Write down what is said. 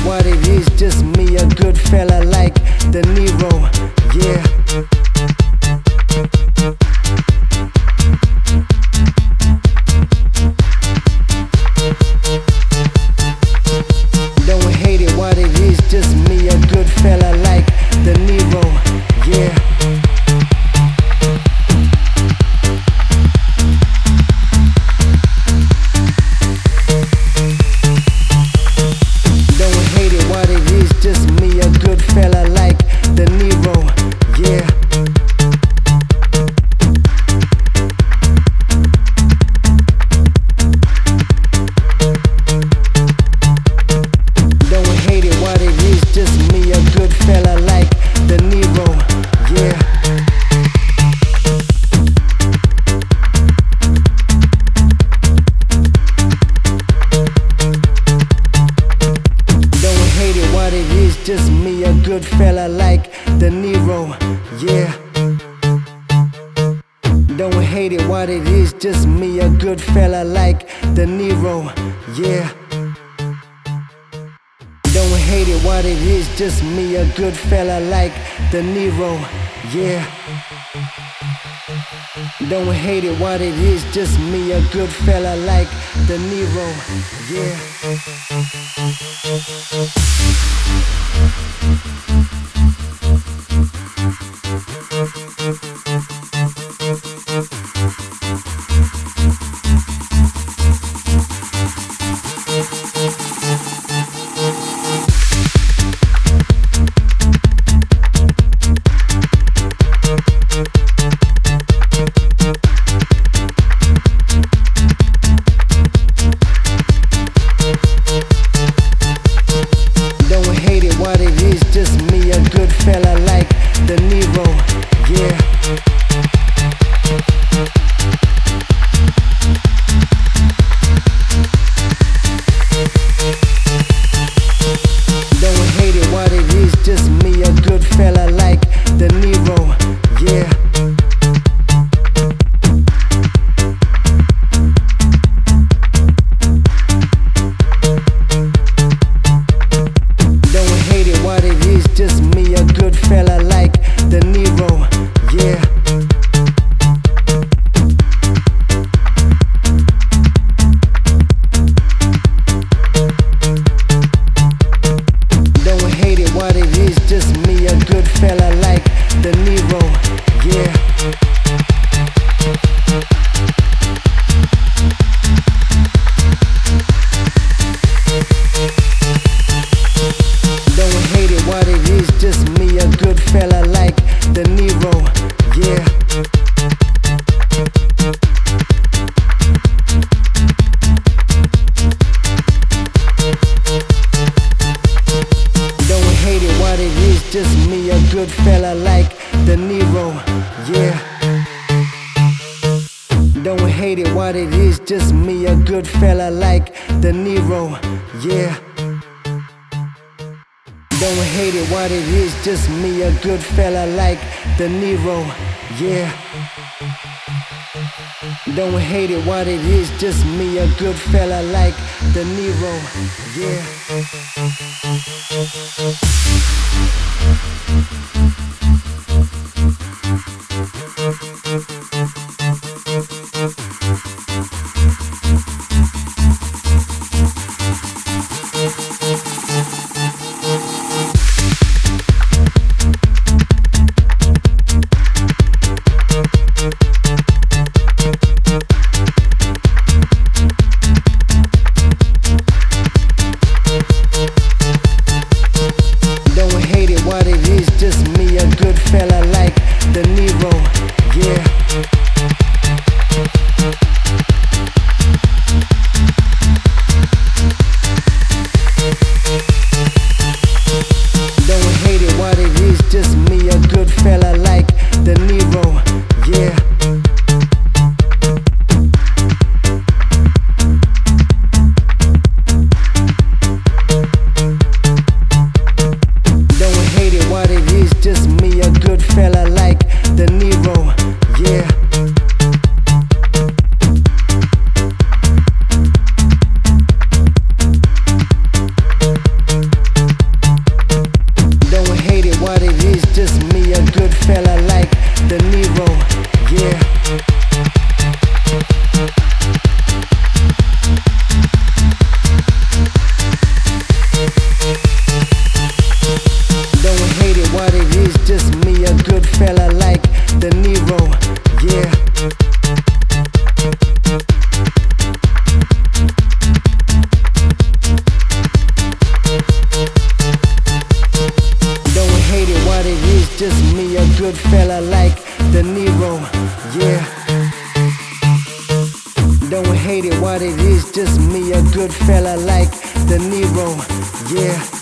what it is, just me, a good fella like De Niro, yeah. Don't hate it, what it is, just me, a good fella like De Niro, yeah. Just me, a good fella like De Niro, yeah. Don't hate it, what it is, just me, a good fella like De Niro, yeah. What it is, just me, a good fella like De Niro, yeah. Don't hate it, what it is, just me, a good fella like De Niro, yeah. Don't hate it, what it is, just me, a good fella like De Niro, yeah. Don't hate it, what it is, just me, a good fella like De Niro, yeah. What it is, just me, a good fella like De Niro, yeah. Don't hate it, what it is, just me, a good fella like De Niro, yeah. What it is, just me, a good fella like De Niro, yeah. Don't hate it, what it is, just me, a good fella like De Niro, yeah. What it is, just me, a good fella like De Niro, yeah. Don't hate it, what it is, just me, a good fella like De Niro, yeah. Don't hate it, what it is, just me, a good fella like De Niro, yeah. Don't hate it, what it is, just me, a good fella like De Niro, yeah. Don't hate it, what it is, just me, a good fella like De Niro, yeah. good fella like De Niro, yeah. Don't hate it, what it is, just me, a good fella like De Niro, yeah.